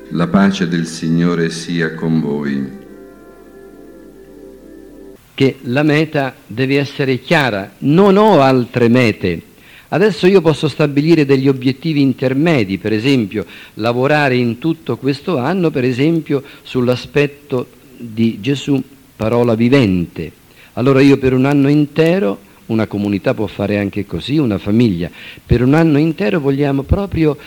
La pace del Signore sia con voi. Che la meta deve essere chiara, non ho altre mete. Adesso io posso stabilire degli obiettivi intermedi, per esempio lavorare in tutto questo anno, per esempio sull'aspetto di Gesù, parola vivente. Allora io per un anno intero, una comunità può fare anche così, una famiglia, per un anno intero vogliamo proprio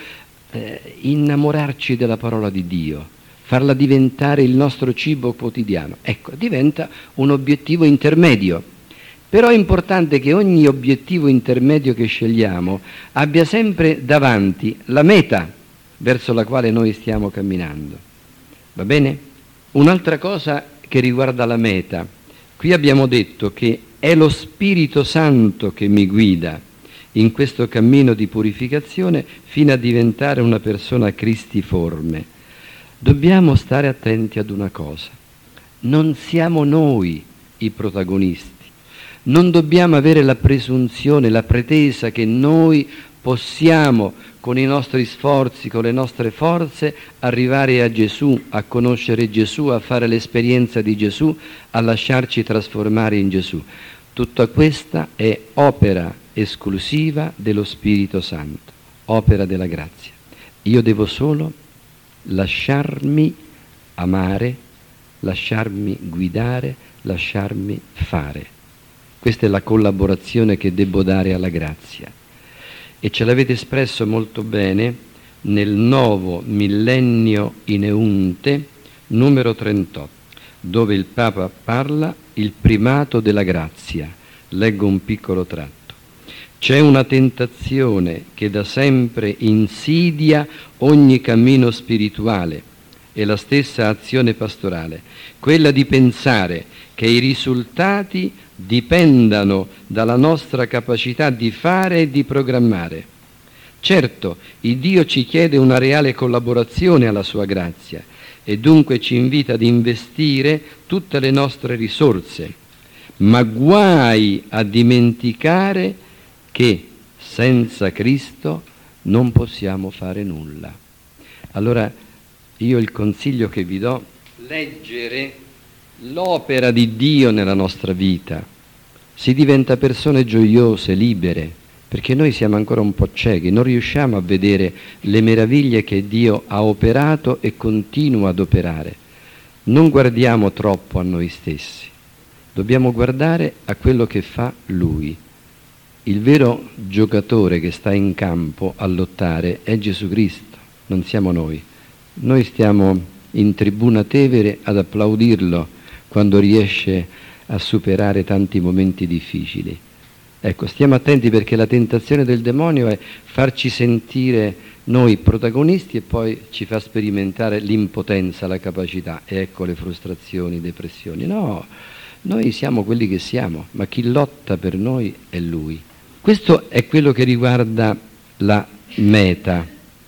innamorarci della parola di Dio, farla diventare il nostro cibo quotidiano. Ecco, diventa un obiettivo intermedio. Però è importante che ogni obiettivo intermedio che scegliamo abbia sempre davanti la meta verso la quale noi stiamo camminando. Va bene? Un'altra cosa che riguarda la meta. Qui abbiamo detto che è lo Spirito Santo che mi guida in questo cammino di purificazione fino a diventare una persona cristiforme. Dobbiamo stare attenti ad una cosa. Non siamo noi i protagonisti. Non dobbiamo avere la presunzione, la pretesa che noi possiamo, con i nostri sforzi, con le nostre forze, arrivare a Gesù, a conoscere Gesù, a fare l'esperienza di Gesù, a lasciarci trasformare in Gesù. Tutta questa è opera esclusiva dello Spirito Santo, opera della grazia. Io devo solo lasciarmi amare, lasciarmi guidare, lasciarmi fare. Questa è la collaborazione che devo dare alla grazia. E ce l'avete espresso molto bene nel Novo Millennio in Eunte, numero 38, dove il Papa parla il primato della grazia. Leggo un piccolo tratto. C'è una tentazione che da sempre insidia ogni cammino spirituale e la stessa azione pastorale, quella di pensare che i risultati dipendano dalla nostra capacità di fare e di programmare. Certo, il Dio ci chiede una reale collaborazione alla sua grazia e dunque ci invita ad investire tutte le nostre risorse, ma guai a dimenticare che senza Cristo non possiamo fare nulla. Allora io il consiglio che vi do, leggere l'opera di Dio nella nostra vita. Si diventa persone gioiose, libere, perché noi siamo ancora un po' ciechi, non riusciamo a vedere le meraviglie che Dio ha operato e continua ad operare. Non guardiamo troppo a noi stessi, dobbiamo guardare a quello che fa Lui. Il vero giocatore che sta in campo a lottare è Gesù Cristo, non siamo noi. Noi stiamo in tribuna Tevere ad applaudirlo quando riesce a superare tanti momenti difficili. Ecco, stiamo attenti perché la tentazione del demonio è farci sentire noi protagonisti e poi ci fa sperimentare l'impotenza, la capacità, e ecco le frustrazioni, depressioni. No, noi siamo quelli che siamo, ma chi lotta per noi è Lui. Questo è quello che riguarda la meta,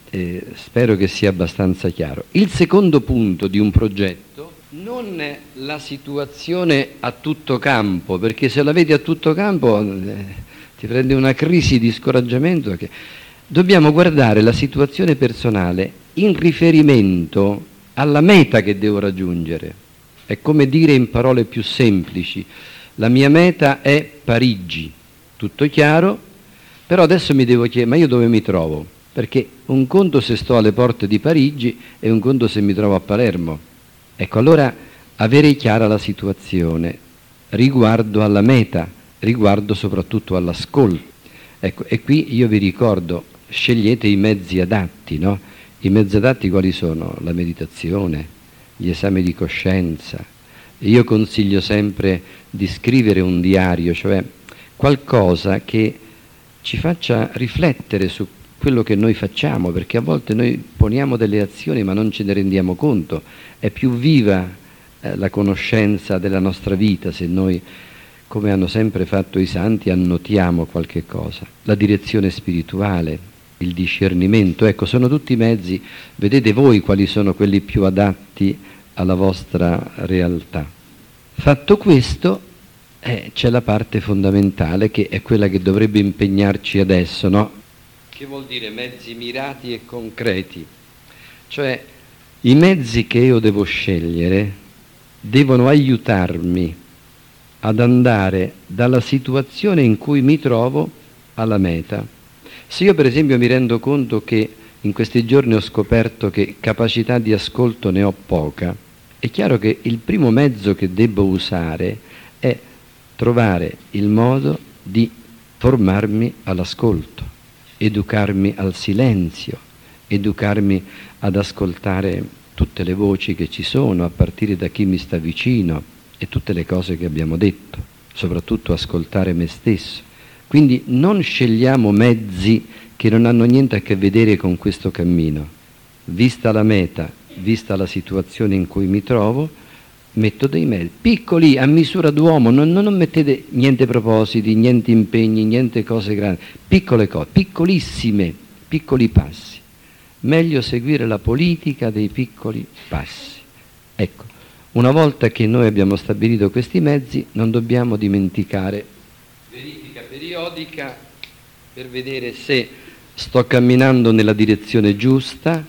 spero che sia abbastanza chiaro. Il secondo punto di un progetto non è la situazione a tutto campo, perché se la vedi a tutto campo ti prende una crisi di scoraggiamento. Dobbiamo guardare la situazione personale in riferimento alla meta che devo raggiungere. È come dire in parole più semplici, la mia meta è Parigi, tutto chiaro, però adesso mi devo chiedere, ma io dove mi trovo? Perché un conto se sto alle porte di Parigi e un conto se mi trovo a Palermo. Ecco, allora avere chiara la situazione riguardo alla meta, riguardo soprattutto all'ascolto. Ecco, e qui io vi ricordo, scegliete i mezzi adatti, no? I mezzi adatti quali sono? La meditazione, gli esami di coscienza. Io consiglio sempre di scrivere un diario, cioè qualcosa che ci faccia riflettere su quello che noi facciamo, perché a volte noi poniamo delle azioni ma non ce ne rendiamo conto. È più viva la conoscenza della nostra vita se noi, come hanno sempre fatto i santi, annotiamo qualche cosa. La direzione spirituale, il discernimento, ecco, sono tutti mezzi, vedete voi quali sono quelli più adatti alla vostra realtà. Fatto questo, c'è la parte fondamentale che è quella che dovrebbe impegnarci adesso, no? Che vuol dire mezzi mirati e concreti? Cioè I mezzi che io devo scegliere devono aiutarmi ad andare dalla situazione in cui mi trovo alla meta. Se io per esempio mi rendo conto che in questi giorni ho scoperto che capacità di ascolto ne ho poca, è chiaro che il primo mezzo che debbo usare è trovare il modo di formarmi all'ascolto, educarmi al silenzio, educarmi ad ascoltare tutte le voci che ci sono, a partire da chi mi sta vicino e tutte le cose che abbiamo detto, soprattutto ascoltare me stesso. Quindi non scegliamo mezzi che non hanno niente a che vedere con questo cammino. Vista la meta, vista la situazione in cui mi trovo, metto dei mezzi, piccoli, a misura d'uomo, non mettete niente propositi, niente impegni, niente cose grandi, piccole cose, piccolissime, piccoli passi. Meglio seguire la politica dei piccoli passi. Ecco, una volta che noi abbiamo stabilito questi mezzi, non dobbiamo dimenticare verifica periodica per vedere se sto camminando nella direzione giusta,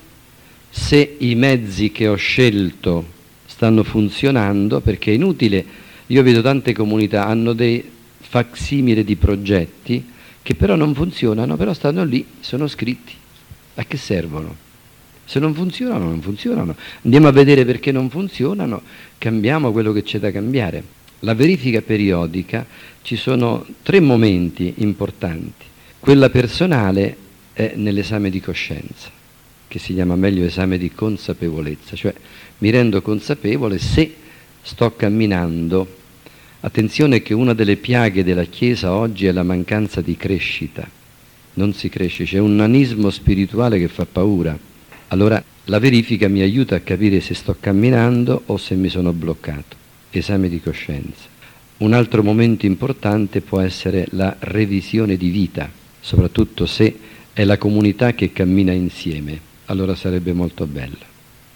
se i mezzi che ho scelto stanno funzionando, perché è inutile, io vedo tante comunità hanno dei facsimile di progetti che però non funzionano, però stanno lì, sono scritti. A che servono? Se non funzionano, non funzionano. Andiamo a vedere perché non funzionano, cambiamo quello che c'è da cambiare. La verifica periodica, ci sono 3 momenti importanti. Quella personale è nell'esame di coscienza, che si chiama meglio esame di consapevolezza, cioè mi rendo consapevole se sto camminando. Attenzione che una delle piaghe della Chiesa oggi è la mancanza di crescita. Non si cresce, c'è un nanismo spirituale che fa paura. Allora la verifica mi aiuta a capire se sto camminando o se mi sono bloccato. Esame di coscienza. Un altro momento importante può essere la revisione di vita, soprattutto se è la comunità che cammina insieme, allora sarebbe molto bella.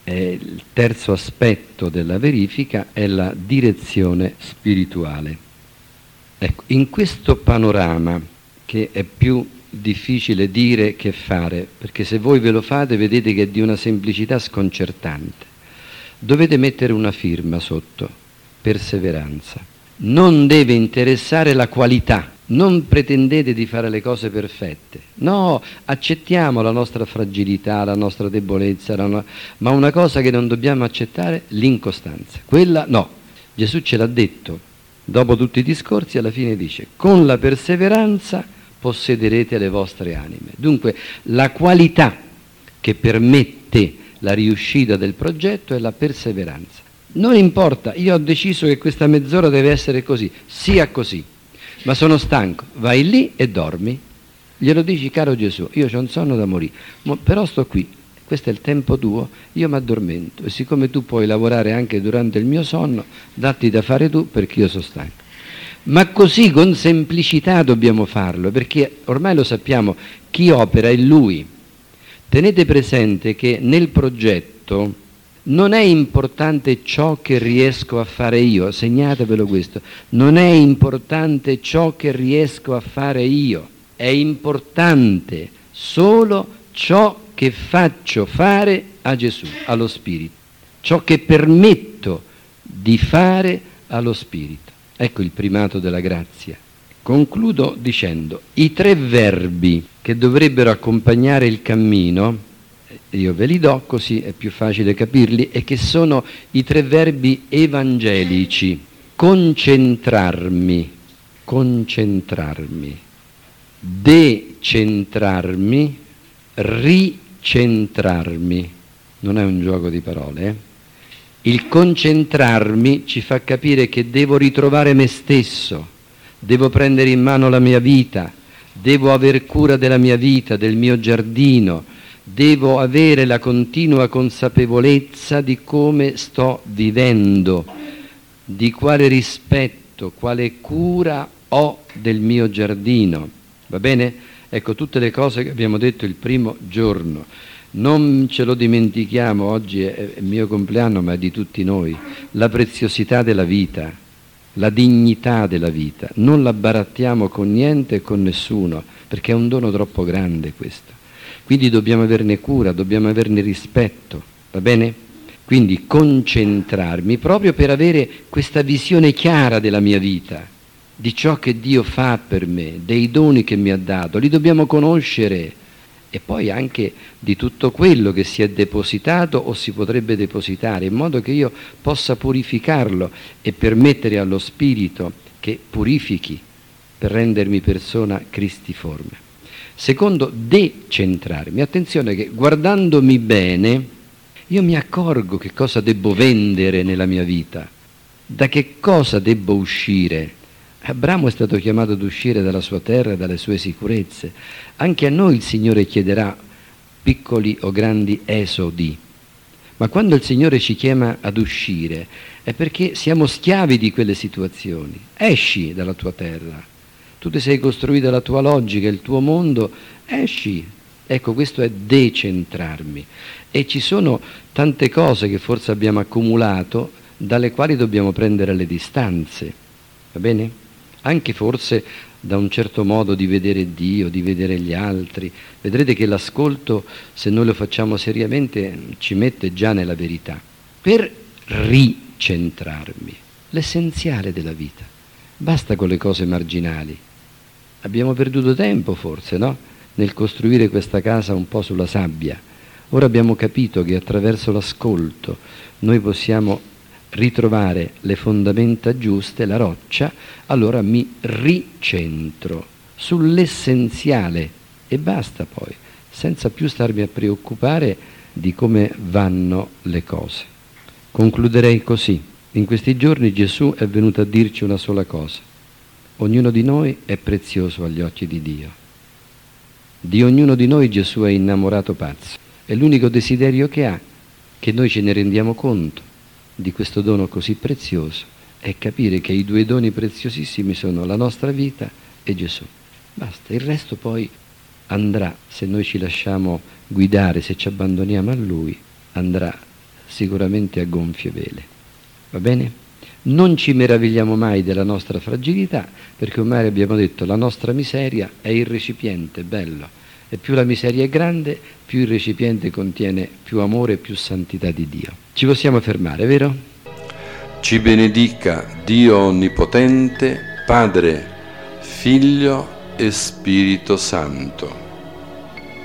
Il terzo aspetto della verifica è la direzione spirituale. Ecco, in questo panorama, che è più difficile dire che fare, perché se voi ve lo fate vedete che è di una semplicità sconcertante, dovete mettere una firma sotto: perseveranza. Non deve interessare la qualità, non pretendete di fare le cose perfette, no, accettiamo la nostra fragilità, la nostra debolezza, ma una cosa che non dobbiamo accettare, l'incostanza, quella no. Gesù ce l'ha detto, dopo tutti i discorsi alla fine dice: con la perseveranza possederete le vostre anime. Dunque la qualità che permette la riuscita del progetto è la perseveranza. Non importa, io ho deciso che questa mezz'ora deve essere così, sia così, ma sono stanco, vai lì e dormi, glielo dici: caro Gesù, io ho un sonno da morire, però sto qui, questo è il tempo tuo, io mi addormento, e siccome tu puoi lavorare anche durante il mio sonno, datti da fare tu perché io sono stanco. Ma così con semplicità dobbiamo farlo, perché ormai lo sappiamo, chi opera è Lui. Tenete presente che nel progetto non è importante ciò che riesco a fare io, segnatevelo questo, non è importante ciò che riesco a fare io, è importante solo ciò che faccio fare a Gesù, allo Spirito, ciò che permetto di fare allo Spirito. Ecco il primato della grazia. Concludo dicendo: i 3 verbi che dovrebbero accompagnare il cammino, io ve li do così è più facile capirli, e che sono i 3 verbi evangelici: concentrarmi, decentrarmi, ricentrarmi. Non è un gioco di parole, eh? Il concentrarmi ci fa capire che devo ritrovare me stesso, devo prendere in mano la mia vita, devo aver cura della mia vita, del mio giardino, devo avere la continua consapevolezza di come sto vivendo, di quale rispetto, quale cura ho del mio giardino. Va bene? Ecco tutte le cose che abbiamo detto il primo giorno. Non ce lo dimentichiamo, oggi è il mio compleanno, ma è di tutti noi. La preziosità della vita, la dignità della vita, non la barattiamo con niente e con nessuno, perché è un dono troppo grande questo. Quindi dobbiamo averne cura, dobbiamo averne rispetto, va bene? Quindi concentrarmi proprio per avere questa visione chiara della mia vita, di ciò che Dio fa per me, dei doni che mi ha dato, li dobbiamo conoscere, e poi anche di tutto quello che si è depositato o si potrebbe depositare, in modo che io possa purificarlo e permettere allo Spirito che purifichi per rendermi persona cristiforme. Secondo, decentrarmi. Attenzione che guardandomi bene io mi accorgo che cosa debbo vendere nella mia vita, da che cosa debbo uscire. Abramo è stato chiamato ad uscire dalla sua terra e dalle sue sicurezze. Anche a noi il Signore chiederà piccoli o grandi esodi. Ma quando il Signore ci chiama ad uscire è perché siamo schiavi di quelle situazioni. Esci dalla tua terra. Tu ti sei costruita la tua logica, il tuo mondo, esci. Ecco, questo è decentrarmi. E ci sono tante cose che forse abbiamo accumulato dalle quali dobbiamo prendere le distanze. Va bene? Anche forse da un certo modo di vedere Dio, di vedere gli altri. Vedrete che l'ascolto, se noi lo facciamo seriamente, ci mette già nella verità. Per ricentrarmi, l'essenziale della vita. Basta con le cose marginali. Abbiamo perduto tempo forse, no? Nel costruire questa casa un po' sulla sabbia. Ora abbiamo capito che attraverso l'ascolto noi possiamo ritrovare le fondamenta giuste, la roccia, allora mi ricentro sull'essenziale e basta poi, senza più starmi a preoccupare di come vanno le cose. Concluderei così. In questi giorni Gesù è venuto a dirci una sola cosa. Ognuno di noi è prezioso agli occhi di Dio. Di ognuno di noi Gesù è innamorato pazzo. E l'unico desiderio che ha, che noi ce ne rendiamo conto di questo dono così prezioso, è capire che i due doni preziosissimi sono la nostra vita e Gesù. Basta, il resto poi andrà, se noi ci lasciamo guidare, se ci abbandoniamo a Lui, andrà sicuramente a gonfie vele. Va bene? Non ci meravigliamo mai della nostra fragilità, perché ormai abbiamo detto la nostra miseria è il recipiente, bello. E più la miseria è grande, più il recipiente contiene più amore e più santità di Dio. Ci possiamo fermare, vero? Ci benedica Dio Onnipotente, Padre, Figlio e Spirito Santo.